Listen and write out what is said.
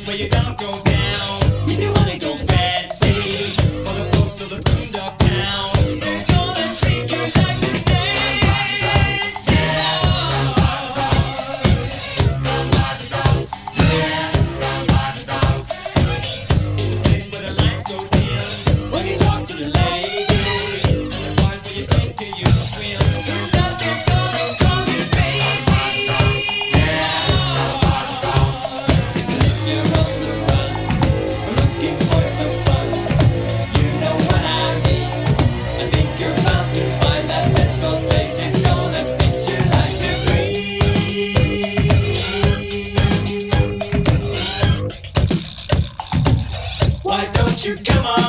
where you don't go down. If you wanna go fancy, for the folks of the boondock town, they're gonna treat you like the Nancy Dance. It's a place where the lights go dim when you talk to the ladies, and the bars where you drink till you swim. That they're gonna call you baby. If you're on the run, looking for some fun, you know what I mean. I think you're bound to find that this old place is gonna fit you like a dream. Why don't you come on?